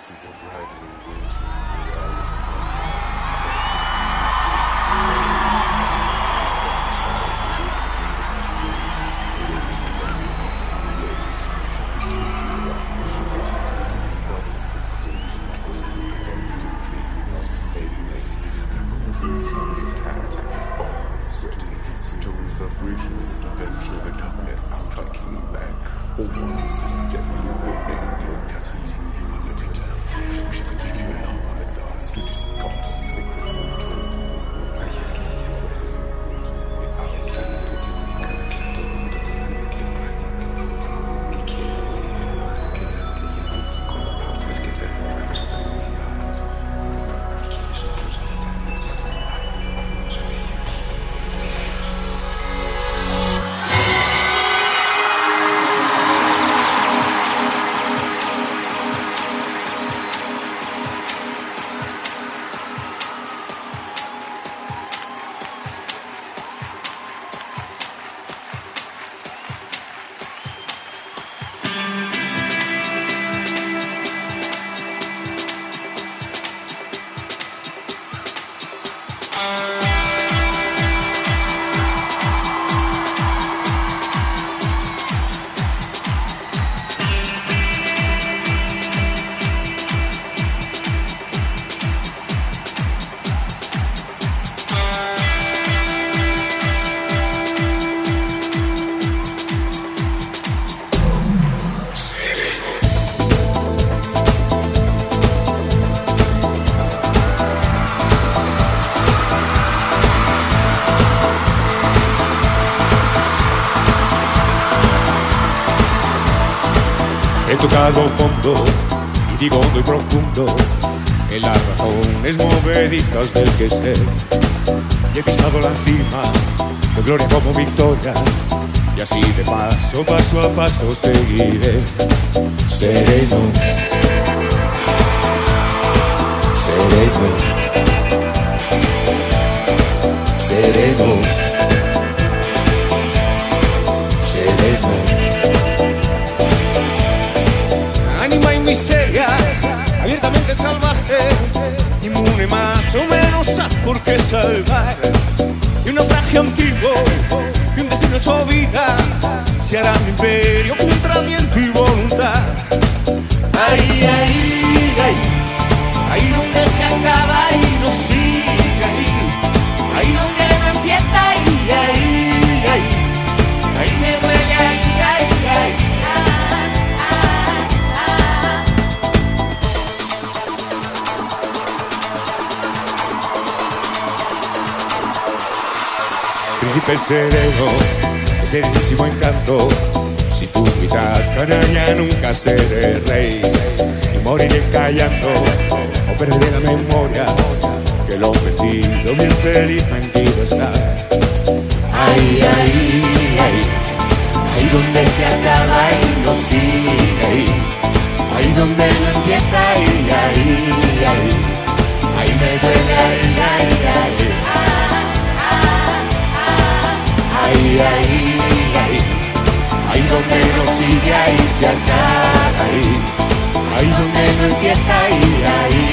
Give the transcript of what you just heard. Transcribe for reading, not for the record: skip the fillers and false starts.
He tocado fondo y digo hondo y profundo en las razones movedizas del que sé. Y he pisado la cima de gloria como victoria, y así de paso, paso a paso seguiré. Sereno, sereno, sereno, sereno. Ánima y miseria, abiertamente salvaje, inmune más o menos a por qué salvar. Y un naufragio antiguo y un destino hecho vida, se hará mi imperio contra viento y voluntad. Ahí, ahí, ahí, ahí donde se acaba y no sigue, ahí donde no empieza, ahí, ahí, ahí, ahí me duele, ahí, ahí, ahí. Príncipe sereno, de serenísimo encanto, si tu mitad canalla nunca seré rey, y moriré callando o perderé la memoria, que lo mentido bien feliz mentido está. Ahí, ahí, ahí, ahí donde se acaba y no sigue, ahí donde no empieza, ahí, ahí, ahí, ahí me duele, ahí, ahí, ahí. Ahí, ahí, ahí, ahí donde no sigue, ahí se acaba, ahí donde no empieza, ahí, ahí.